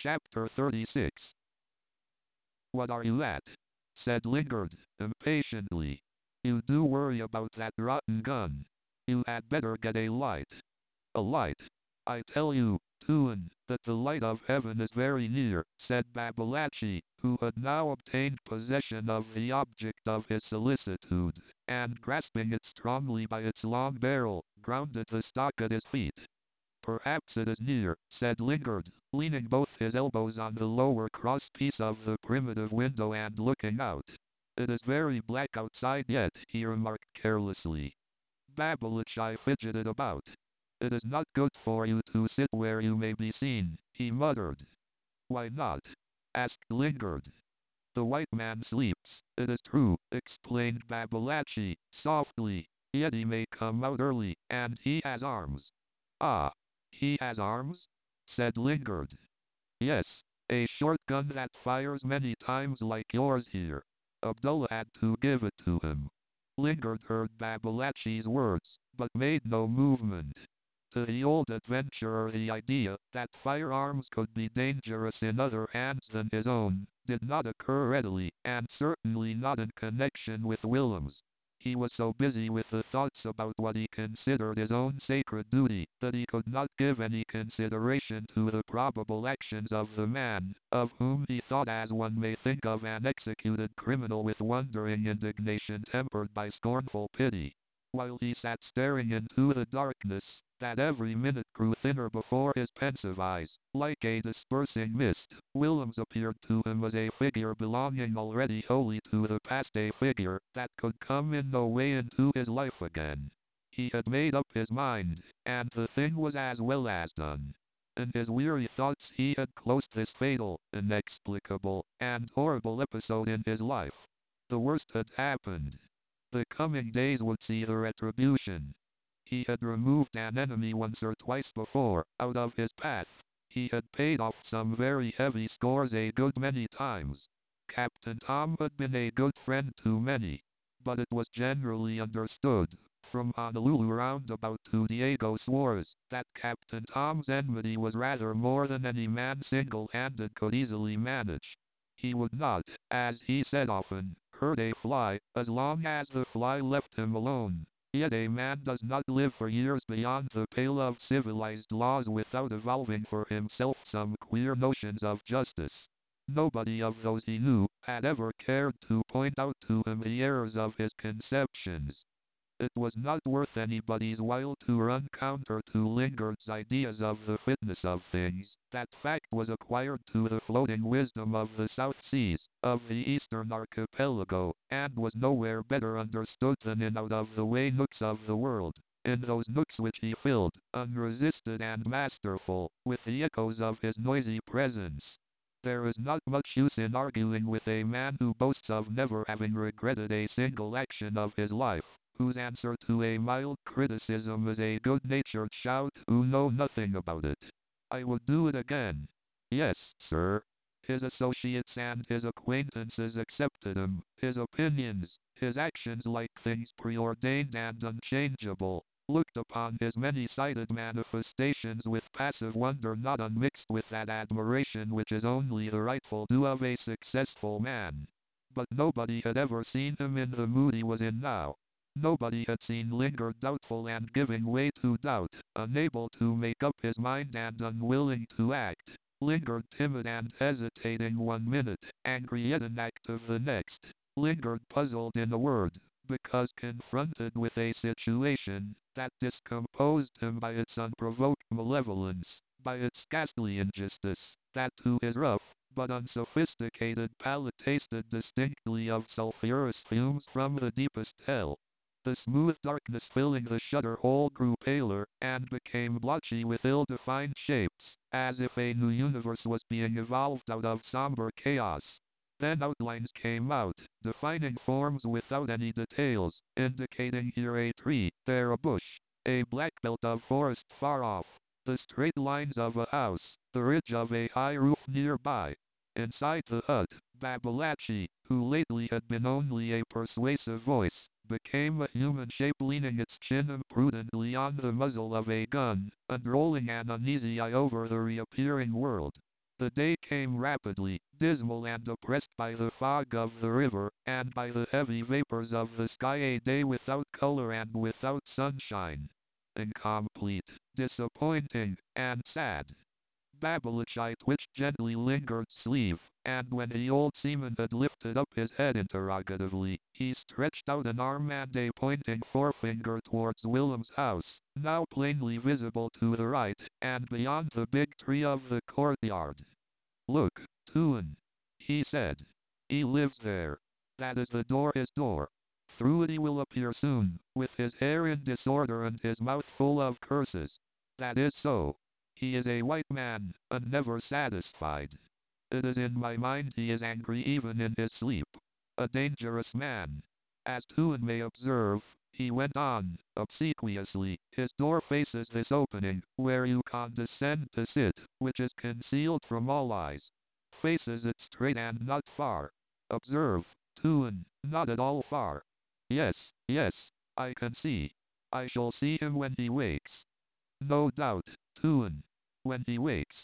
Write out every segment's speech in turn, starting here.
Chapter 36. What are you at? Said Lingard, impatiently. You do worry about that rotten gun. You had better get a light. A light? I tell you, Tuan, that the light of heaven is very near, said Babalatchi, who had now obtained possession of the object of his solicitude, and grasping it strongly by its long barrel, grounded the stock at his feet. Perhaps it is near, said Lingard, leaning both his elbows on the lower crosspiece of the primitive window and looking out. It is very black outside yet, he remarked carelessly. Babalatchi fidgeted about. It is not good for you to sit where you may be seen, he muttered. Why not? Asked Lingard. The white man sleeps, it is true, explained Babalatchi, softly, yet he may come out early, and he has arms. Ah, he has arms? Said Lingard. Yes, a short gun that fires many times like yours here. Abdullah had to give it to him. Lingard heard Babalatchi's words, but made no movement. To the old adventurer the idea that firearms could be dangerous in other hands than his own did not occur readily, and certainly not in connection with Willem's. He was so busy with the thoughts about what he considered his own sacred duty, that he could not give any consideration to the probable actions of the man, of whom he thought as one may think of an executed criminal with wondering indignation tempered by scornful pity. While he sat staring into the darkness, that every minute grew thinner before his pensive eyes, like a dispersing mist, Willems appeared to him as a figure belonging already wholly to the past, a figure that could come in no way into his life again. He had made up his mind, and the thing was as well as done. In his weary thoughts he had closed this fatal, inexplicable, and horrible episode in his life. The worst had happened. The coming days would see the retribution. He had removed an enemy once or twice before, out of his path. He had paid off some very heavy scores a good many times. Captain Tom had been a good friend to many. But it was generally understood, from Honolulu roundabout to Diego Suarez, that Captain Tom's enmity was rather more than any man single-handed could easily manage. He would not, as he said often, hurt a fly, as long as the fly left him alone. Yet a man does not live for years beyond the pale of civilized laws without evolving for himself some queer notions of justice. Nobody of those he knew had ever cared to point out to him the errors of his conceptions. It was not worth anybody's while to run counter to Lingard's ideas of the fitness of things. That fact was acquired to the floating wisdom of the South Seas, of the Eastern Archipelago, and was nowhere better understood than in out-of-the-way nooks of the world. In those nooks which he filled, unresisted and masterful, with the echoes of his noisy presence. There is not much use in arguing with a man who boasts of never having regretted a single action of his life, whose answer to a mild criticism is a good-natured shout who know nothing about it. I would do it again. Yes, sir. His associates and his acquaintances accepted him, his opinions, his actions like things preordained and unchangeable, looked upon his many-sided manifestations with passive wonder not unmixed with that admiration which is only the rightful due of a successful man. But nobody had ever seen him in the mood he was in now. Nobody had seen Lingard doubtful and giving way to doubt, unable to make up his mind and unwilling to act. Lingard timid and hesitating one minute, angry yet inactive the next. Lingard puzzled in a word, because confronted with a situation that discomposed him by its unprovoked malevolence, by its ghastly injustice, that to his rough but unsophisticated palate tasted distinctly of sulphurous fumes from the deepest hell. The smooth darkness filling the shutter hole grew paler, and became blotchy with ill-defined shapes, as if a new universe was being evolved out of somber chaos. Then outlines came out, defining forms without any details, indicating here a tree, there a bush, a black belt of forest far off, the straight lines of a house, the ridge of a high roof nearby. Inside the hut, Babalatchi, who lately had been only a persuasive voice, became a human shape leaning its chin imprudently on the muzzle of a gun, and rolling an uneasy eye over the reappearing world. The day came rapidly, dismal and oppressed by the fog of the river, and by the heavy vapors of the sky, a day without color and without sunshine. Incomplete, disappointing, and sad. Babbulachai twitched gently Lingard's sleeve, and when the old seaman had lifted up his head interrogatively, he stretched out an arm and a pointing forefinger towards Willem's house, now plainly visible to the right, and beyond the big tree of the courtyard. Look, Tuan, he said. He lives there. That is the door, his door. Through it he will appear soon, with his hair in disorder and his mouth full of curses. That is so. He is a white man, and never satisfied. It is in my mind he is angry even in his sleep. A dangerous man. As Tuan may observe, he went on, obsequiously, his door faces this opening, where you condescend to sit, which is concealed from all eyes. Faces it straight and not far. Observe, Tuan, not at all far. Yes, yes, I can see. I shall see him when he wakes. No doubt, Tuan. When he wakes.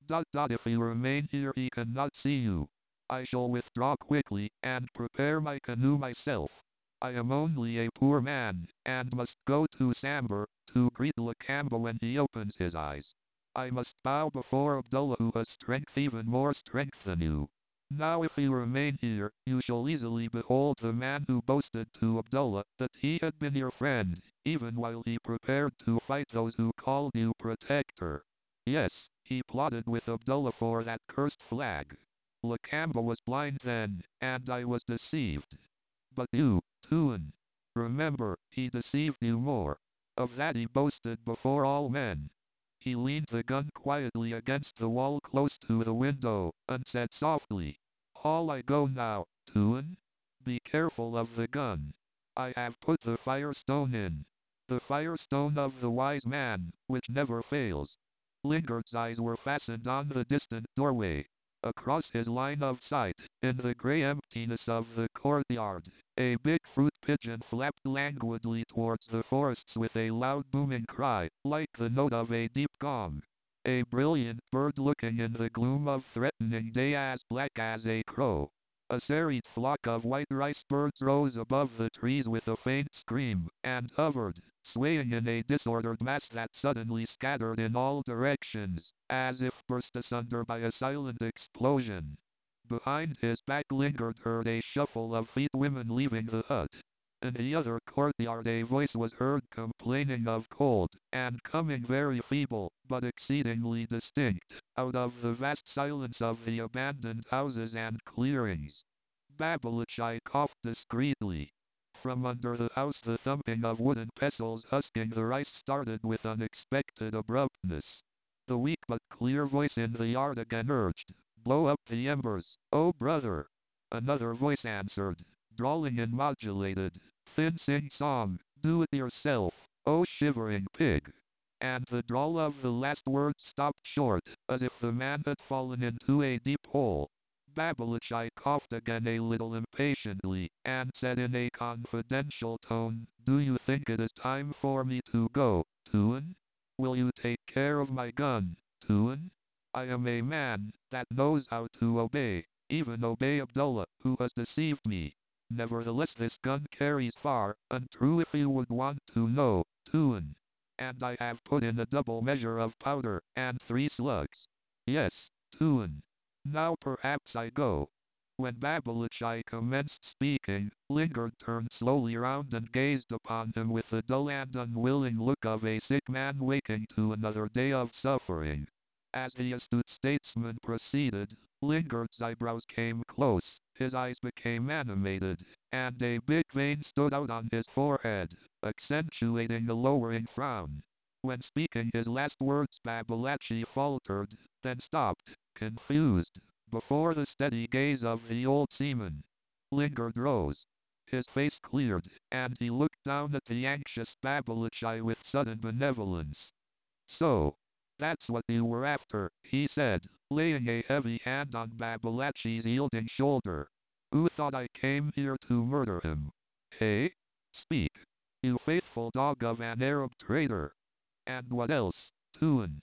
If you remain here he cannot see you. I shall withdraw quickly, and prepare my canoe myself. I am only a poor man, and must go to Sambar, to greet Lakamba when he opens his eyes. I must bow before Abdullah, who has strength, even more strength than you. Now if you remain here, you shall easily behold the man who boasted to Abdullah that he had been your friend, even while he prepared to fight those who called you protector. Yes, he plotted with Abdullah for that cursed flag. Lakamba was blind then, and I was deceived. But you, Tuan, remember, he deceived you more. Of that he boasted before all men. He leaned the gun quietly against the wall close to the window, and said softly, "All I go now, Tuan. Be careful of the gun. I have put the firestone in. The firestone of the wise man, which never fails." Lingard's eyes were fastened on the distant doorway. Across his line of sight, in the grey emptiness of the courtyard, a big fruit pigeon flapped languidly towards the forests with a loud booming cry, like the note of a deep gong. A brilliant bird looking in the gloom of threatening day as black as a crow. A serried flock of white rice birds rose above the trees with a faint scream, and hovered, swaying in a disordered mass that suddenly scattered in all directions, as if burst asunder by a silent explosion. Behind his back Lingard heard a shuffle of feet, women leaving the hut. In the other courtyard a voice was heard complaining of cold, and coming very feeble, but exceedingly distinct, out of the vast silence of the abandoned houses and clearings. Babbulachai coughed discreetly. From under the house the thumping of wooden pestles husking the rice started with unexpected abruptness. The weak but clear voice in the yard again urged, "Blow up the embers, oh brother!" Another voice answered, drawling in modulated, thin sing-song, "Do it yourself, oh shivering pig!" And the drawl of the last word stopped short, as if the man had fallen into a deep hole. Babbulachai coughed again a little impatiently, and said in a confidential tone, "Do you think it is time for me to go, Tuan? Will you take care of my gun, Tuan? I am a man that knows how to obey, even obey Abdullah, who has deceived me. Nevertheless this gun carries far, and true if you would want to know, Tuan. And I have put in a double measure of powder, and 3 slugs. Yes, Tuan. Now perhaps I go." When Babbulachai commenced speaking, Lingard turned slowly round and gazed upon him with the dull and unwilling look of a sick man waking to another day of suffering. As the astute statesman proceeded, Lingard's eyebrows came close, his eyes became animated, and a big vein stood out on his forehead, accentuating the lowering frown. When speaking his last words Babbulachai faltered, then stopped, confused, before the steady gaze of the old seaman. Lingard rose. His face cleared, and he looked down at the anxious Babbulachai with sudden benevolence. "So, that's what you were after," he said, laying a heavy hand on Babbulachai's yielding shoulder. "Who thought I came here to murder him? Hey? Speak. You faithful dog of an Arab trader. And what else, Tuan?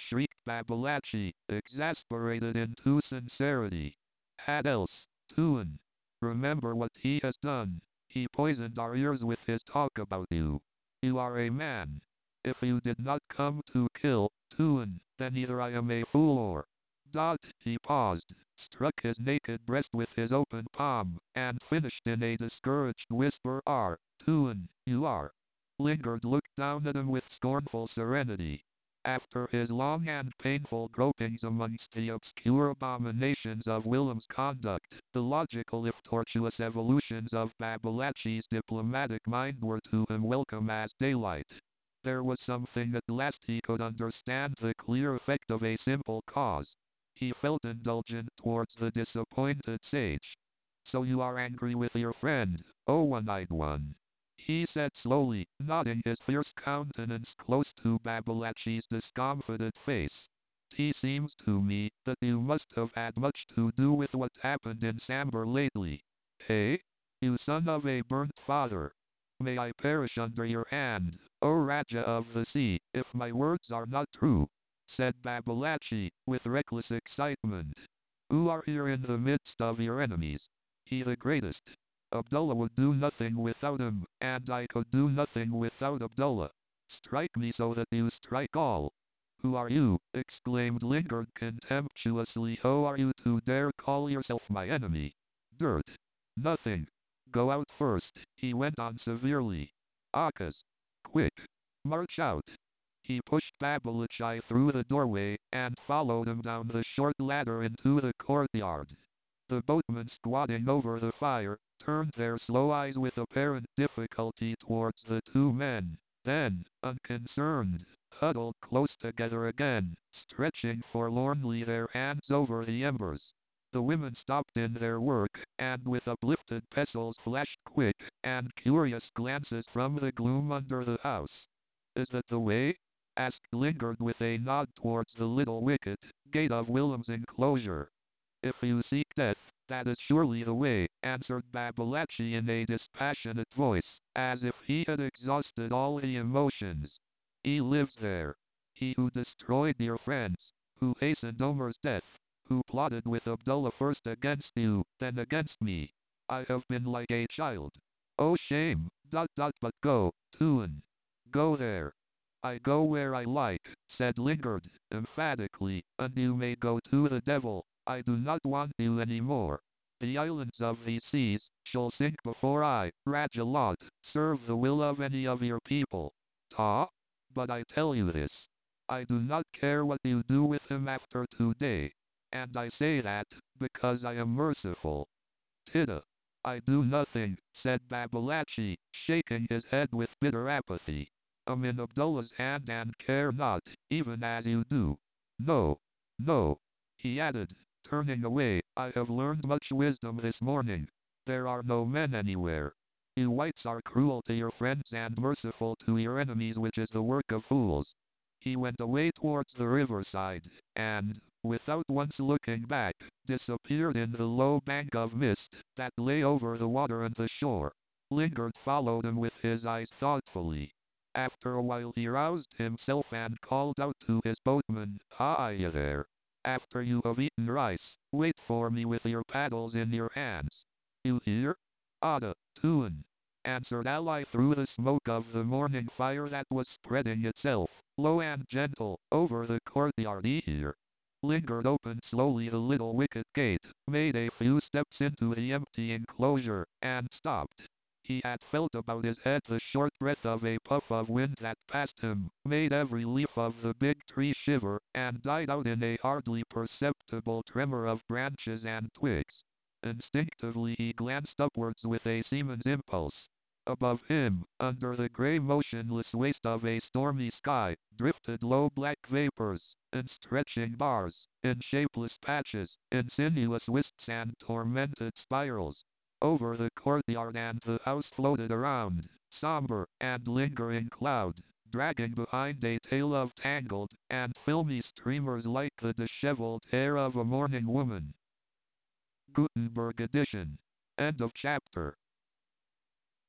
shrieked Babalatchi, exasperated into sincerity. Had else, Tuan. Remember what he has done. He poisoned our ears with his talk about you. You are a man. If you did not come to kill, Tuan, then either I am a fool or... He paused, struck his naked breast with his open palm, and finished in a discouraged whisper, Tuan, you are. Lingard looked down at him with scornful serenity. After his long and painful gropings amongst the obscure abominations of Willem's conduct, the logical if tortuous evolutions of Babalatchi's diplomatic mind were to him welcome as daylight. There was something at last he could understand, the clear effect of a simple cause. He felt indulgent towards the disappointed sage. So you are angry with your friend, O one-eyed one, he said slowly, nodding his fierce countenance close to Babalatchi's discomfited face. It seems to me that you must have had much to do with what happened in Sambar lately. Hey? You son of a burnt father. May I perish under your hand, O Raja of the Sea, if my words are not true, said Babalatchi, with reckless excitement. You are here in the midst of your enemies. He the greatest. Abdullah would do nothing without him, and I could do nothing without Abdullah. Strike me so that you strike all. Who are you? Exclaimed Lingard contemptuously. Who are you to dare call yourself my enemy? Dirt. Nothing. Go out first, he went on severely. Akas. Quick. March out. He pushed Babalatchi through the doorway, and followed him down the short ladder into the courtyard. The boatmen squatting over the fire, turned their slow eyes with apparent difficulty towards the two men, then, unconcerned, huddled close together again, stretching forlornly their hands over the embers. The women stopped in their work, and with uplifted pestles flashed quick and curious glances from the gloom under the house. Is that the way? Asked Lingard with a nod towards the little wicket gate of Willem's enclosure. If you seek death, that is surely the way, answered Babalatchi in a dispassionate voice, as if he had exhausted all the emotions. He lives there. He who destroyed your friends, who hastened Omar's death, who plotted with Abdullah first against you, then against me. I have been like a child. Oh shame, but go, Tuan. Go there. I go where I like, said Lingard, emphatically, and you may go to the devil. I do not want you any more. The islands of these seas shall sink before I, Rajalot, serve the will of any of your people. But I tell you this. I do not care what you do with him after today. And I say that, because I am merciful. Tida. I do nothing, said Babalatchi, shaking his head with bitter apathy. I'm in Abdullah's hand and care not, even as you do. No. No. He added, turning away, I have learned much wisdom this morning. There are no men anywhere. You whites are cruel to your friends and merciful to your enemies, which is the work of fools. He went away towards the riverside, and, without once looking back, disappeared in the low bank of mist that lay over the water and the shore. Lingard followed him with his eyes thoughtfully. After a while he roused himself and called out to his boatman, Hi there. After you have eaten rice, wait for me with your paddles in your hands. You hear? Ada, Tuan, answered Ali through the smoke of the morning fire that was spreading itself, low and gentle, over the courtyard. Here. Lingard opened slowly the little wicket gate, made a few steps into the empty enclosure, and stopped. He had felt about his head the short breath of a puff of wind that passed him, made every leaf of the big tree shiver, and died out in a hardly perceptible tremor of branches and twigs. Instinctively he glanced upwards with a seaman's impulse. Above him, under the grey motionless waste of a stormy sky, drifted low black vapors, in stretching bars, in shapeless patches, in sinuous wisps and tormented spirals. Over the courtyard and the house floated around, somber and lingering cloud, dragging behind a tail of tangled and filmy streamers like the disheveled hair of a mourning woman. Gutenberg edition. End of chapter.